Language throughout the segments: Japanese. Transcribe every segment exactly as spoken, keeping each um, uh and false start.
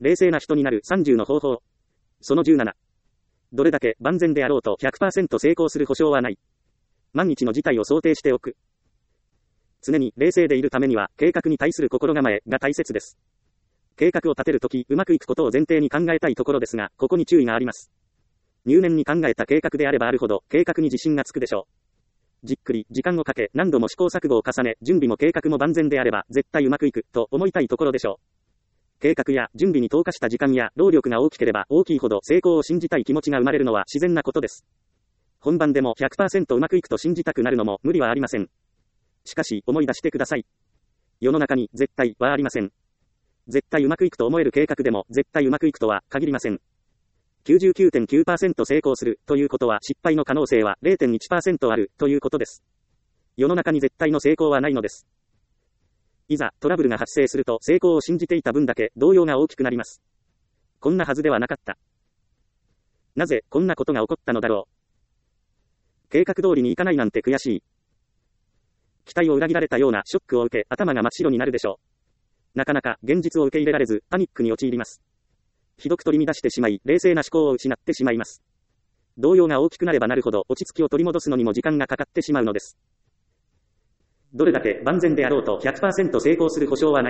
冷静な人になるさんじゅうの方法。そのじゅうなな。どれだけ万全であろうと ひゃくパーセント 成功する保証はない。万一の事態を想定しておく。常に冷静でいるためには、計画に対する心構えが大切です。計画を立てるとき、うまくいくことを前提に考えたいところですが、ここに注意があります。入念に考えた計画であればあるほど、計画に自信がつくでしょう。じっくり、時間をかけ、何度も試行錯誤を重ね、準備も計画も万全であれば、絶対うまくいく、と思いたいところでしょう。計画や準備に投下した時間や労力が大きければ大きいほど成功を信じたい気持ちが生まれるのは自然なことです。本番でも ひゃくパーセント うまくいくと信じたくなるのも無理はありません。しかし、思い出してください。世の中に絶対はありません。絶対うまくいくと思える計画でも絶対うまくいくとは限りません。きゅうじゅうきゅうてんきゅうパーセント 成功するということは失敗の可能性は れいてんいちパーセント あるということです。世の中に絶対の成功はないのです。いざトラブルが発生すると成功を信じていた分だけ動揺が大きくなります。こんなはずではなかった。なぜこんなことが起こったのだろう。計画通りにいかないなんて悔しい。期待を裏切られたようなショックを受け頭が真っ白になるでしょう。なかなか現実を受け入れられずパニックに陥ります。ひどく取り乱してしまい冷静な思考を失ってしまいます。動揺が大きくなればなるほど落ち着きを取り戻すのにも時間がかかってしまうのです。どれだけ万全であろうと ひゃくパーセント 成功する保証はない。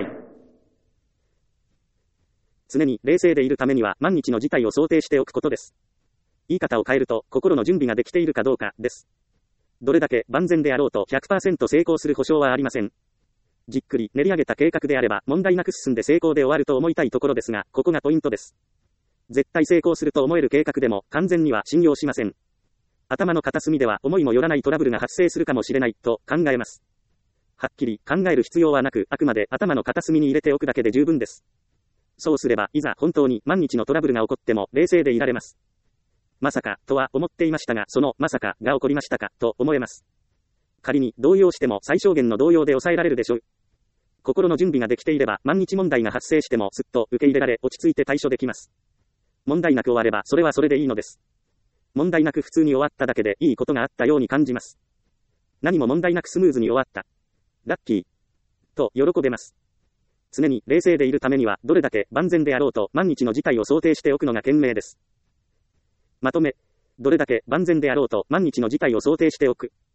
常に冷静でいるためには万日の事態を想定しておくことです。言い方を変えると心の準備ができているかどうかです。どれだけ万全であろうと ひゃくパーセント 成功する保証はありません。じっくり練り上げた計画であれば問題なく進んで成功で終わると思いたいところですが、ここがポイントです。絶対成功すると思える計画でも完全には信用しません。頭の片隅では思いもよらないトラブルが発生するかもしれないと考えます。はっきり考える必要はなく、あくまで頭の片隅に入れておくだけで十分です。そうすれば、いざ本当に万日のトラブルが起こっても冷静でいられます。まさか、とは思っていましたが、そのまさかが起こりましたか、と思えます。仮に動揺しても最小限の動揺で抑えられるでしょう。心の準備ができていれば、万日問題が発生してもすっと受け入れられ、落ち着いて対処できます。問題なく終われば、それはそれでいいのです。問題なく普通に終わっただけでいいことがあったように感じます。何も問題なくスムーズに終わった。ラッキー。と喜べます。常に冷静でいるためには、どれだけ万全であろうと万日の事態を想定しておくのが賢明です。まとめ。どれだけ万全であろうと万日の事態を想定しておく。